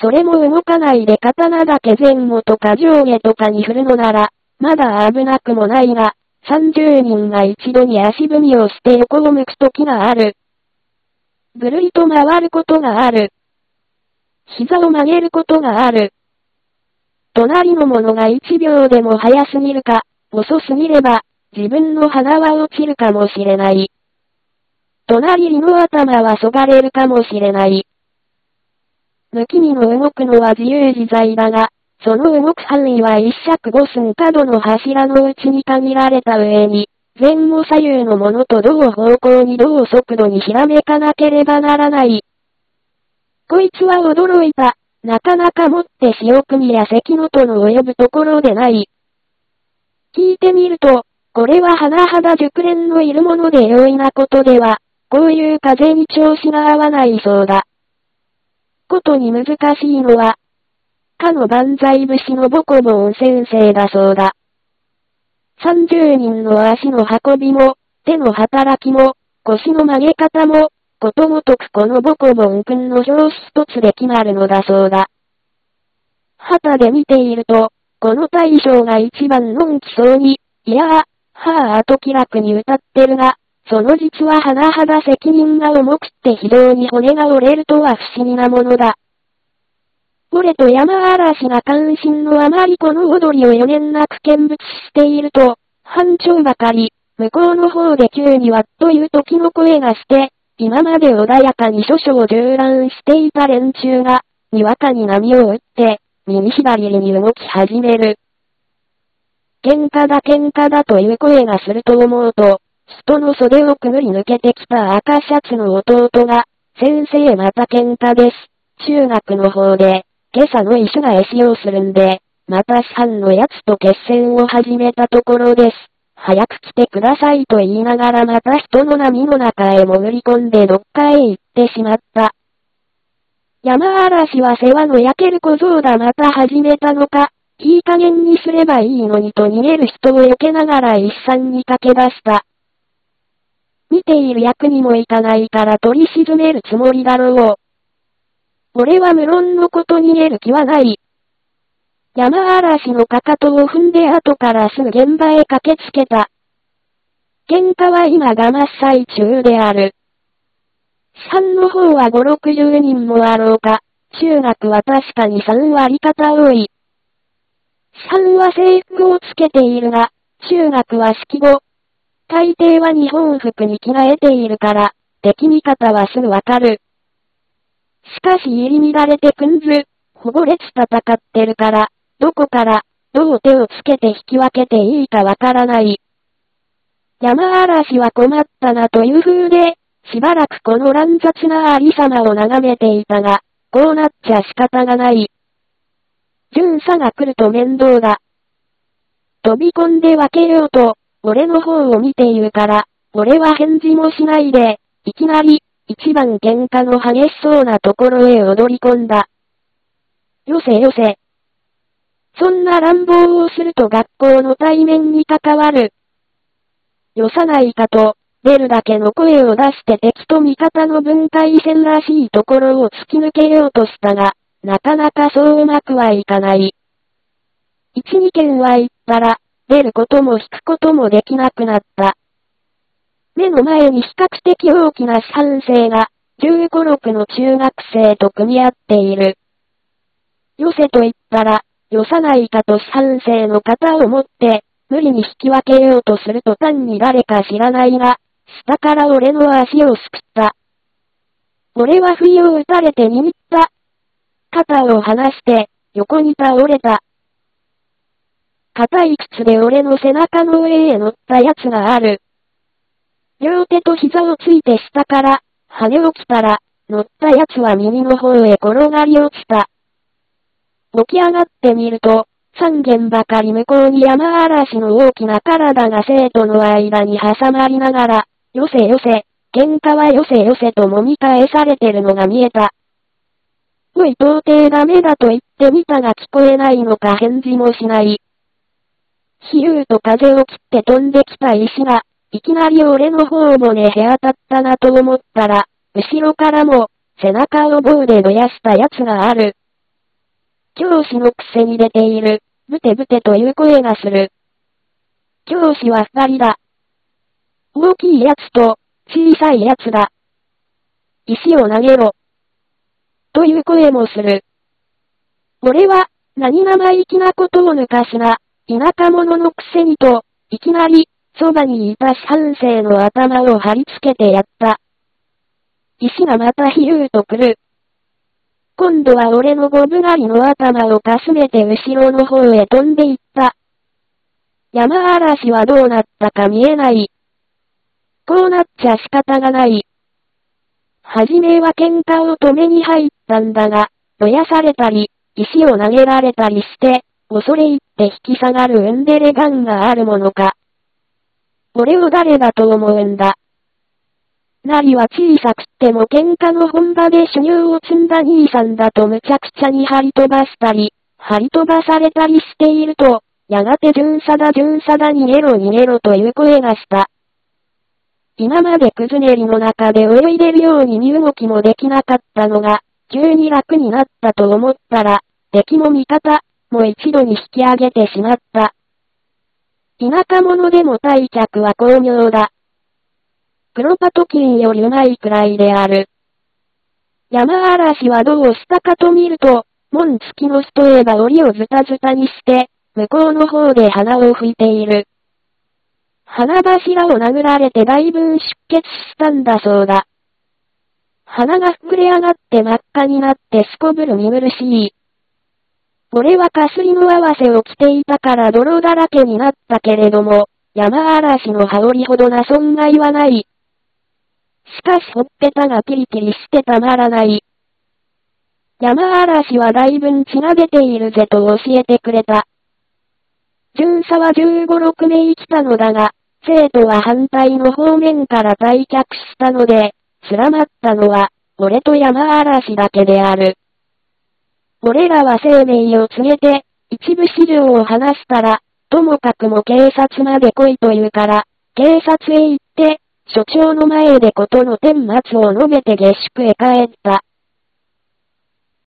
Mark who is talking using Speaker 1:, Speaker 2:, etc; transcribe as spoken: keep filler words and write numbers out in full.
Speaker 1: それも動かないで刀だけ前後とか上下とかに振るのなら、まだ危なくもないが、さんじゅうにんが一度に足踏みをして横を向く時がある。ぐるりと回ることがある。膝を曲げることがある。隣の者がいちびょうでも早すぎるか、遅すぎれば、自分の鼻は落ちるかもしれない。隣の頭はそがれるかもしれない。無気味の動くのは自由自在だが、その動く範囲は一尺五寸角の柱のうちに限られた上に、前後左右のものと同方向に同速度にひらめかなければならない。こいつは驚いた。なかなかもって潮組や関のとの及ぶところでない。聞いてみると、これは甚だ熟練のいるもので容易なことでは、こういう風に調子が合わないそうだ。ことに難しいのは、かの万歳節のボコモン先生だそうだ。さんじゅうにんの足の運びも、手の働きも、腰の曲げ方も、ことごとくこのボコモン君の表紙一つで決まるのだそうだ。旗で見ていると、この大将が一番のんきそうに、いやー、はぁーと気楽に歌ってるが、その実は甚だ責任が重くって非常に骨が折れるとは不思議なものだ。俺と山嵐が関心のあまりこの踊りを余念なく見物していると、班長ばかり、向こうの方で急にわっという時の声がして、今まで穏やかに諸々縦覧していた連中が、にわかに波を打って、右左に動き始める。喧嘩だ喧嘩だという声がすると思うと、人の袖をくぐり抜けてきた赤シャツの弟が、先生また喧嘩です。中学の方で、今朝の医師が絵師をするんで、また師範のやつと決戦を始めたところです。早く来てくださいと言いながらまた人の波の中へ潜り込んでどっかへ行ってしまった。山嵐は世話の焼ける小僧だまた始めたのか、いい加減にすればいいのにと逃げる人を避けながら一山に駆け出した。見ている役にもいかないから取り沈めるつもりだろう。俺は無論のこと逃げる気はない。山嵐のかかとを踏んで後からすぐ現場へ駆けつけた。喧嘩は今が真っ最中である。師範の方はご、ろくじゅうにんもあろうか。中学は確かにさん割方多い。師範は制服をつけているが、中学は式後。大抵は日本服に着替えているから、敵味方はすぐわかる。しかし入り乱れてくんず、ほぼ列戦ってるから、どこから、どう手をつけて引き分けていいかわからない。山嵐は困ったなという風で、しばらくこの乱雑なありさまを眺めていたが、こうなっちゃ仕方がない。巡査が来ると面倒だ。飛び込んで分けようと、俺の方を見ているから、俺は返事もしないで、いきなり、一番喧嘩の激しそうなところへ踊り込んだ。よせよせ。そんな乱暴をすると学校の対面に関わる。よさないかと、出るだけの声を出して敵と味方の分界線らしいところを突き抜けようとしたが、なかなかそううまくはいかない。一、二件は行ったら、出ることも引くこともできなくなった。目の前に比較的大きな師範生が、じゅうご、ろくの中学生と組み合っている。よせと言ったら、よさないかと師範生の肩を持って、無理に引き分けようとすると単に誰か知らないが、下から俺の足をすくった。俺は不意を打たれて握った。肩を離して、横に倒れた。硬い靴で俺の背中の上へ乗ったやつがある。両手と膝をついて下から、跳ね起きたら、乗ったやつは右の方へ転がり落ちた。起き上がってみると、三軒ばかり向こうに山嵐の大きな体が生徒の間に挟まりながら、よせよせ、喧嘩はよせよせと揉み返されてるのが見えた。おい到底ダメだと言ってみたが聞こえないのか返事もしない。比喩と風を切って飛んできた石が、いきなり俺の方もねへ当たったなと思ったら、後ろからも、背中を棒でどやしたやつがある。 教師のくせに出ている、ブテブテという声がする。教師は二人だ。大きいやつと、小さいやつだ。石を投げろ。という声もする。俺は、何生意気なことを抜かすな、田舎者のくせにと、いきなり、そばにいた四半生の頭を張り付けてやった。石がまたヒューと来る。今度は俺のゴブ狩りの頭をかすめて後ろの方へ飛んでいった。山嵐はどうなったか見えない。こうなっちゃ仕方がない。はじめは喧嘩を止めに入ったんだが、どやされたり、石を投げられたりして、恐れ入って引き下がるウンデレガンがあるものか。俺を誰だと思うんだ。なりは小さくっても喧嘩の本場で修行を積んだ兄さんだとむちゃくちゃに張り飛ばしたり、張り飛ばされたりしていると、やがて巡査だ巡査だ逃げろ逃げろという声がした。今までくずねりの中で泳いでるように身動きもできなかったのが、急に楽になったと思ったら、敵も味方、も一度に引き上げてしまった。田舎者でも大脚は巧妙だ。クロパトキンよりうまいくらいである。山嵐はどうしたかと見ると、門付きの人へば檻をズタズタにして、向こうの方で鼻を吹いている。鼻柱を殴られてだいぶん出血したんだそうだ。鼻が膨れ上がって真っ赤になってすこぶる見苦しい。俺はかすりの合わせを着ていたから泥だらけになったけれども、山嵐の羽織ほどな損害はない。しかしほっぺたがピリピリしてたまらない。山嵐はだいぶん血が出ているぜと教えてくれた。巡査はじゅうご、ろくめい来たのだが、生徒は反対の方面から退却したので、つらまったのは、俺と山嵐だけである。俺らは生命を告げて、一部資料を話したら、ともかくも警察まで来いと言うから、警察へ行って、所長の前で事の顛末を述べて下宿へ帰った。